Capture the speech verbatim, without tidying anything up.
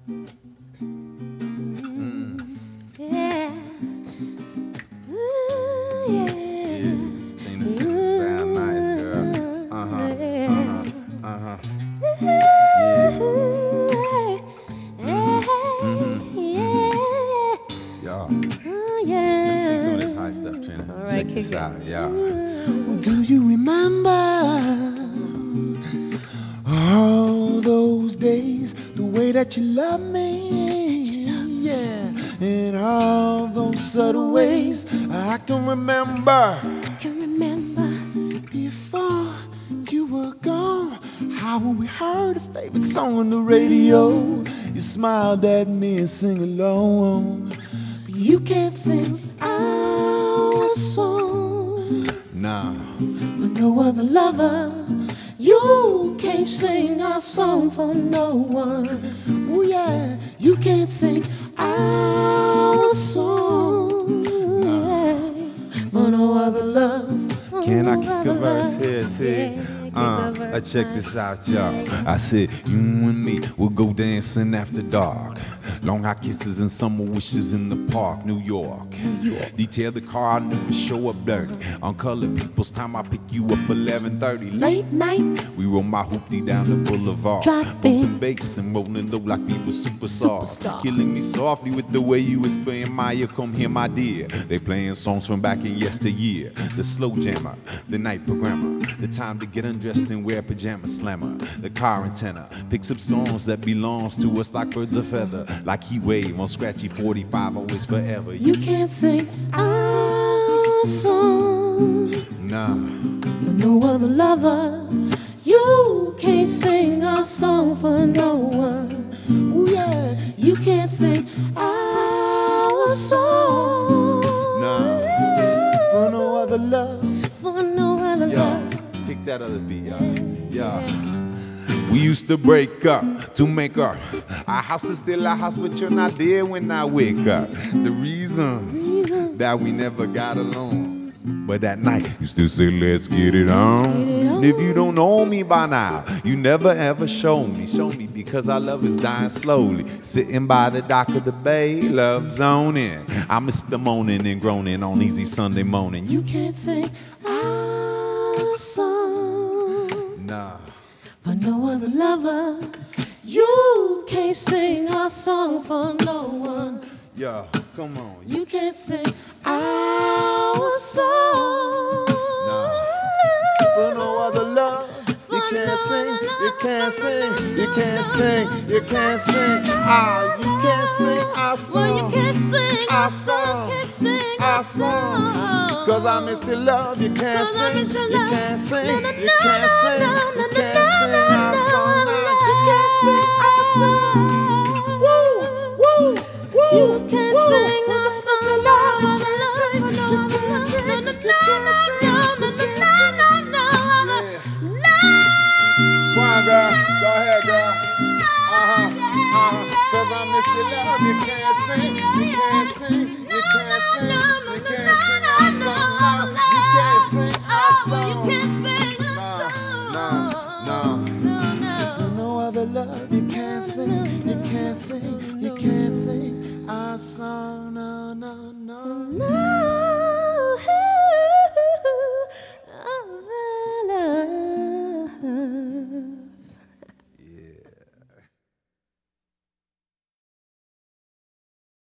Mm. Yeah. Ooh, yeah. Yeah. Ain't the singer sound nice, girl? Uh huh. Uh huh. Uh huh. Yeah. Mm-hmm. Mm-hmm. Y'all. Let me sing some of this high stuff, Trina. All right, Check kick this it. out, y'all. Well, do you remember all those days, the way that you loved me? Yeah, in all those subtle ways I can remember. Can remember Before you were gone, how when we heard a favorite song on the radio, you smiled at me and sing along. But you can't sing our song. Nah. For no other lover. You can't sing our song for no one. Oh yeah, you can't sing our song. yeah. For no other love. Can I kick a verse here, T? Uh, uh, check this out, y'all. I said, you and me will go dancing after dark. Long hot kisses and summer wishes in the park, New York. Detail the car, I never show up dirty. On colored people's time, I pick you up eleven thirty. Late night, We roll my hoopty down the boulevard. Driving. Bumping bass and rolling low like we were superstars. Superstar. Killing me softly with the way you whispering, Maya, come here, my dear. They playing songs from back in yesteryear. The slow jammer, the night programmer. The time to get undressed and wear pajama slammer. The car antenna picks up songs that belongs to us like birds of feather. Like he wave on scratchy forty-five, always forever. You can't sing our song. Nah. For no other lover. You can't sing our song for no one. Oh yeah, you can't sing our song. Nah. For no other love. for no other Yo, love. kick that other beat, y'all. Yeah. We used to break up to make up. Our house is still our house, but you're not there when I wake up. The reasons that we never got along. But that night, you still say, let's get it on. And if you don't know me by now, you never ever show me. Show me because our love is dying slowly. Sitting by the dock of the bay, love zoning. I miss the moaning and groaning on easy Sunday morning. You You can't sing our song. nah. For no other lover. You can't sing our song for no one. Yeah, come on. You can't sing our song. Nah. For no other love. You can't sing, you can't sing, you can't sing, you can't sing. Ah, you can't sing our Well, you song. can't sing Our song. can't sing Our song. Cause I miss your love, you can't Cause I sing, miss your you love. can't sing, No, no, you no, can't no, sing, no, you no, can't no, sing no, our no, song. no, Nah, you can't sing our song. Woo, woo, woo. You can't woo. sing Cause I our miss your song. love, you No, can't no, sing, no, you no, can't sing, no, no, you no, can't no, sing, no, you no, can't no, sing. no, no. Come on, girl. Go ahead, girl. Uh-huh. Uh-huh. Cause I miss your love. You can't sing. You can't sing. You can't sing. You can't sing our song. No. You can't sing our song. Nah, nah. For no other love, you can't sing, you can't sing, you can't sing our song.